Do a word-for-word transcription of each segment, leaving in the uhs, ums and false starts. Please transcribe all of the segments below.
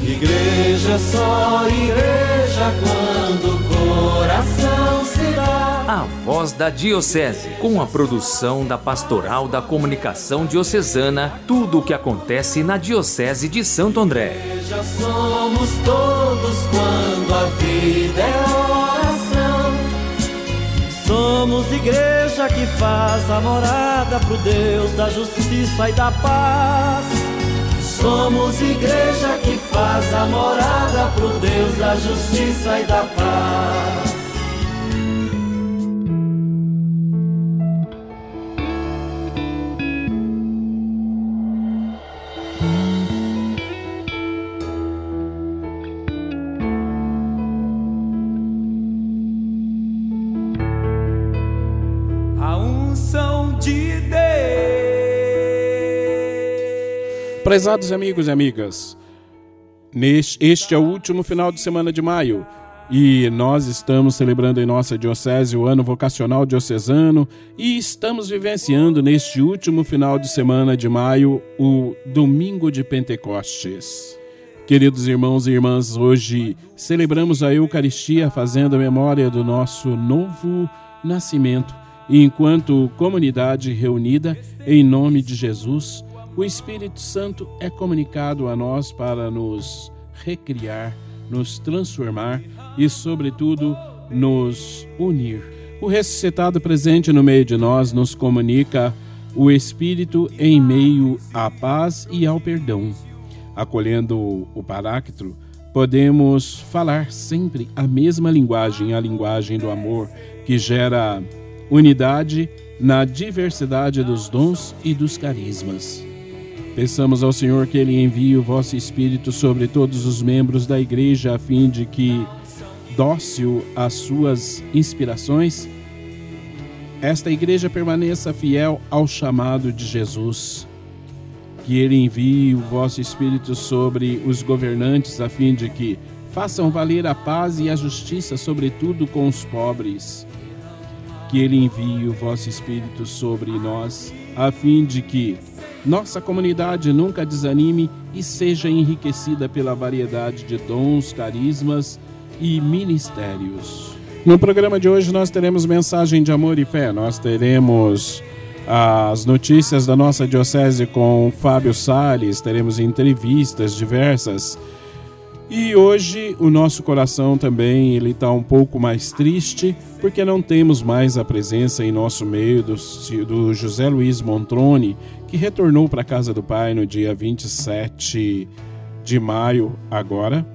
Igreja, só igreja quando o coração se dá. A Voz da Diocese, com a produção da Pastoral da Comunicação Diocesana, tudo o que acontece na Diocese de Santo André. Igreja somos todos quando a vida é oração. Somos igreja que faz a morada pro Deus da justiça e da paz. Somos igreja que faz a morada pro Deus da justiça e da paz. A unção de Deus. Prezados amigos e amigas, neste, este é o último final de semana de maio e nós estamos celebrando em nossa diocese o ano vocacional diocesano e estamos vivenciando neste último final de semana de maio o Domingo de Pentecostes. Queridos irmãos e irmãs, hoje celebramos a Eucaristia fazendo a memória do nosso novo nascimento e enquanto comunidade reunida em nome de Jesus, o Espírito Santo é comunicado a nós para nos recriar, nos transformar e, sobretudo, nos unir. O ressuscitado presente no meio de nós nos comunica o Espírito em meio à paz e ao perdão. Acolhendo o Paráclito, podemos falar sempre a mesma linguagem, a linguagem do amor, que gera unidade na diversidade dos dons e dos carismas. Peçamos ao Senhor que Ele envie o vosso Espírito sobre todos os membros da Igreja, a fim de que, dócil às suas inspirações, esta Igreja permaneça fiel ao chamado de Jesus. Que Ele envie o vosso Espírito sobre os governantes, a fim de que façam valer a paz e a justiça, sobretudo com os pobres. Que Ele envie o vosso Espírito sobre nós, a fim de que nossa comunidade nunca desanime e seja enriquecida pela variedade de dons, carismas e ministérios. No programa de hoje nós teremos mensagem de amor e fé, nós teremos as notícias da nossa diocese com Fábio Salles, teremos entrevistas diversas. E hoje o nosso coração também ele está um pouco mais triste, porque não temos mais a presença em nosso meio do, do José Luiz Montrone, que retornou para a casa do Pai no dia vinte e sete de maio agora.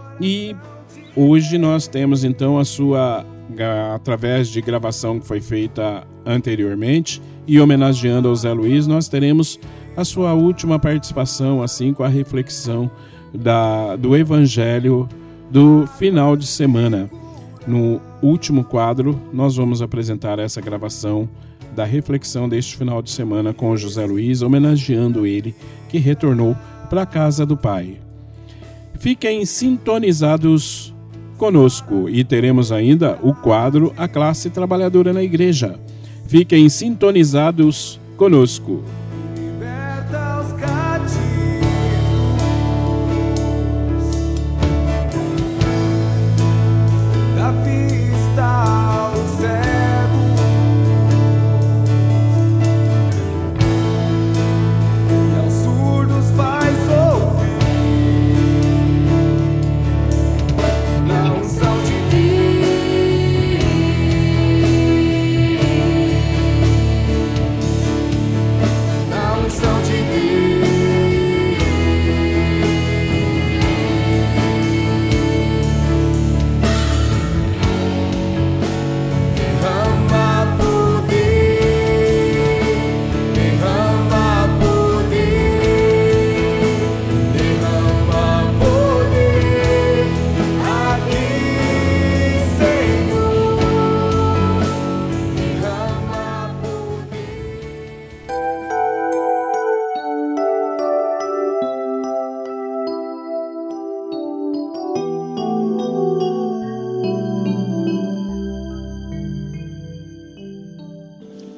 E hoje nós temos então a sua, através de gravação que foi feita anteriormente, e homenageando ao Zé Luiz, nós teremos a sua última participação, assim, com a reflexão Da, do Evangelho do final de semana. No último quadro, nós vamos apresentar essa gravação da reflexão deste final de semana com o José Luiz, homenageando ele, que retornou para a casa do Pai. Fiquem sintonizados conosco e teremos ainda o quadro A Classe Trabalhadora na Igreja. Fiquem sintonizados conosco.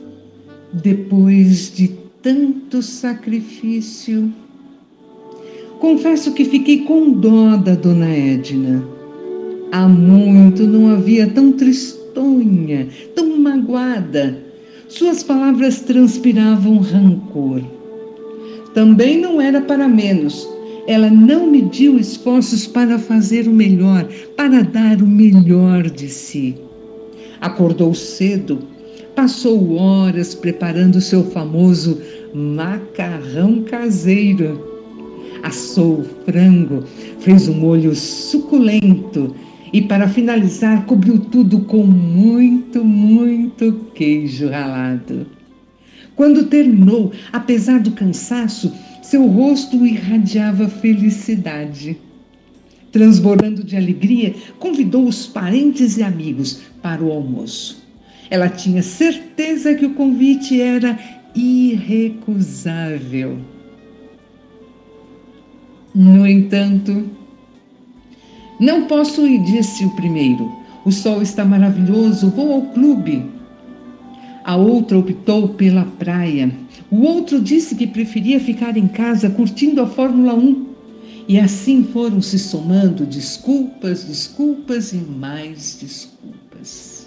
Depois de tanto sacrifício, Confesso que fiquei com dó da dona Edna. Há muito não havia tão tristonha, tão magoada. Suas palavras transpiravam rancor. Também não era para menos. Ela não mediu esforços para fazer o melhor, para dar o melhor de si. Acordou cedo, passou horas preparando seu famoso macarrão caseiro. Assou o frango, fez um molho suculento e, para finalizar, cobriu tudo com muito, muito queijo ralado. Quando terminou, apesar do cansaço, seu rosto irradiava felicidade. Transbordando de alegria, convidou os parentes e amigos para o almoço. Ela tinha certeza que o convite era irrecusável. No entanto, não posso ir, disse o primeiro. O sol está maravilhoso, vou ao clube. A outra optou pela praia. O outro disse que preferia ficar em casa curtindo a Fórmula um. E assim foram se somando desculpas, desculpas e mais desculpas.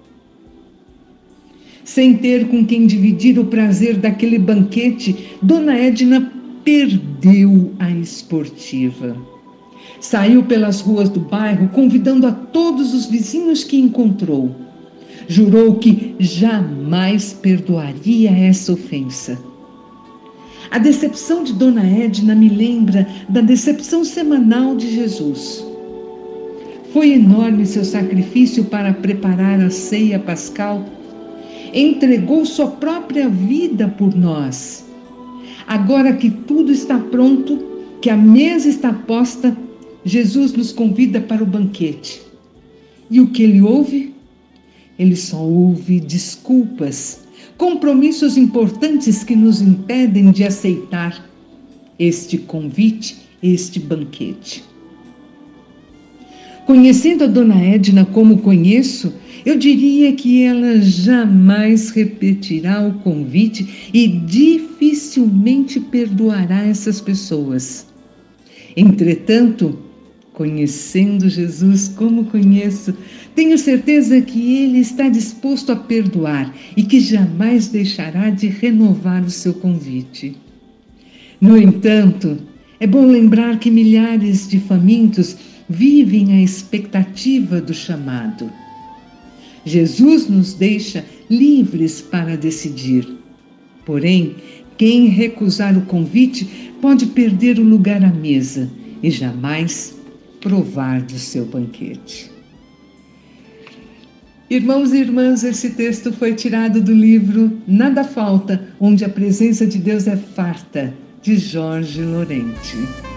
Sem ter com quem dividir o prazer daquele banquete, dona Edna perdeu a esportiva. Saiu pelas ruas do bairro, convidando a todos os vizinhos que encontrou. Jurou que jamais perdoaria essa ofensa. A decepção de dona Edna me lembra da decepção semanal de Jesus. Foi enorme seu sacrifício para preparar a ceia pascal. Entregou sua própria vida por nós. Agora que tudo está pronto, que a mesa está posta, Jesus nos convida para o banquete. E o que ele ouve? Ele só ouve desculpas, compromissos importantes que nos impedem de aceitar este convite, este banquete. Conhecendo a dona Edna como conheço, eu diria que ela jamais repetirá o convite e dificilmente perdoará essas pessoas. Entretanto, conhecendo Jesus como conheço, tenho certeza que Ele está disposto a perdoar e que jamais deixará de renovar o seu convite. No entanto, é bom lembrar que milhares de famintos vivem à expectativa do chamado. Jesus nos deixa livres para decidir. Porém, quem recusar o convite pode perder o lugar à mesa e jamais provar do seu banquete. Irmãos e irmãs, esse texto foi tirado do livro Nada Falta, onde a presença de Deus é farta, de Jorge Lorente.